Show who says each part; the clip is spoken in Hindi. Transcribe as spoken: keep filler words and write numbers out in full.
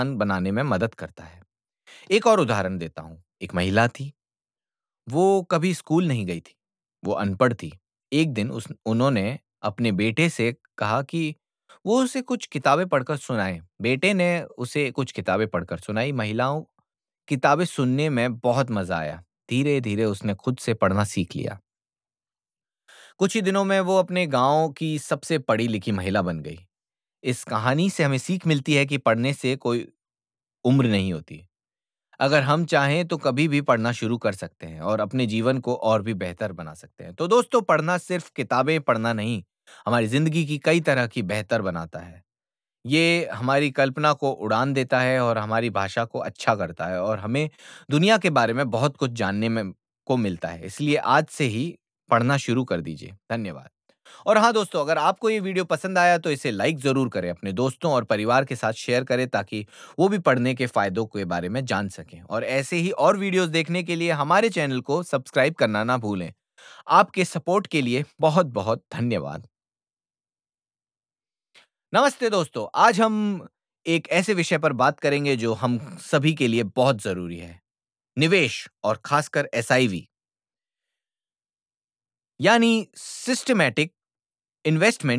Speaker 1: बनाने में मदद करता है। एक और उदाहरण देता हूँ। एक महिला थी, वो कभी स्कूल नहीं गई थी, वो अनपढ़ थी। एक दिन उस उन्होंने अपने बेटे से कहा कि वो उसे कुछ किताबें पढ़कर सुनाए। बेटे ने उसे कुछ किताबें पढ़कर सुनाई। महिलाओं किताबें सुनने में बहुत मज़ा आया। धीरे-धीरे उसने खुद से पढ़ना सीख लिया। कुछ ही दिनों में वो अपने गाँव की सबसे पढ़ी-लिखी महिला बन गई। इस कहानी से हमें सीख मिलती है कि पढ़ने से कोई उम्र नहीं होती। अगर हम चाहें तो कभी भी पढ़ना शुरू कर सकते हैं और अपने जीवन को और भी बेहतर बना सकते हैं। तो दोस्तों, पढ़ना सिर्फ किताबें पढ़ना नहीं, हमारी ज़िंदगी की कई तरह की बेहतर बनाता है। ये हमारी कल्पना को उड़ान देता है और हमारी भाषा को अच्छा करता है और हमें दुनिया के बारे में बहुत कुछ जानने में को मिलता है। इसलिए आज से ही पढ़ना शुरू कर दीजिए। धन्यवाद। और हाँ दोस्तों, अगर आपको ये वीडियो पसंद आया तो इसे लाइक ज़रूर करें, अपने दोस्तों और परिवार के साथ शेयर करें ताकि वो भी पढ़ने के फ़ायदों के बारे में जान सकें। और ऐसे ही और वीडियोज़ देखने के लिए हमारे चैनल को सब्सक्राइब करना ना भूलें। आपके सपोर्ट के लिए बहुत-बहुत धन्यवाद। नमस्ते दोस्तों, आज हम एक ऐसे विषय पर बात करेंगे जो हम सभी के लिए बहुत ज़रूरी है, निवेश और खासकर एसआईवी यानी सिस्टमैटिक इन्वेस्टमेंट